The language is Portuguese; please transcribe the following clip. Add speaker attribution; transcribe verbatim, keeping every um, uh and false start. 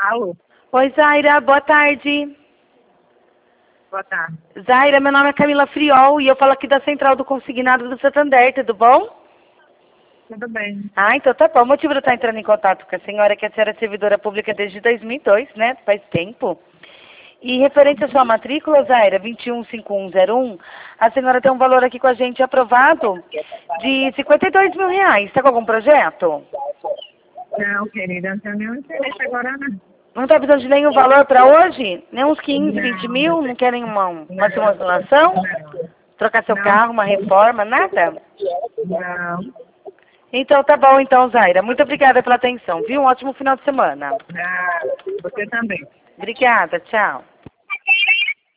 Speaker 1: Alô,
Speaker 2: Oi, Zaira, boa tarde.
Speaker 1: boa tarde.
Speaker 2: Zaira, meu nome é Camila Friol e eu falo aqui da Central do Consignado do Santander, tudo bom?
Speaker 1: Tudo bem?
Speaker 2: Ah, então tá bom. O motivo de eu estar entrando em contato com a senhora é que a senhora é servidora pública desde dois mil e dois, né? Faz tempo. E referente à sua matrícula, Zaira, vinte e um cinquenta e um zero um, a senhora tem um valor aqui com a gente aprovado de cinquenta e dois mil reais. Está com algum projeto?
Speaker 1: Não, querida, não tenho nenhum interesse agora, não.
Speaker 2: Não está precisando de nenhum valor para hoje? Nem uns quinze, vinte
Speaker 1: Não,
Speaker 2: mil? Não querem uma, uma
Speaker 1: não,
Speaker 2: simulação?
Speaker 1: não,
Speaker 2: Trocar seu
Speaker 1: não,
Speaker 2: carro, uma reforma, nada?
Speaker 1: não,
Speaker 2: Então tá bom então, Zaira. Muito obrigada pela atenção, viu? Um ótimo final de semana.
Speaker 1: não. Você também.
Speaker 2: Obrigada, tchau.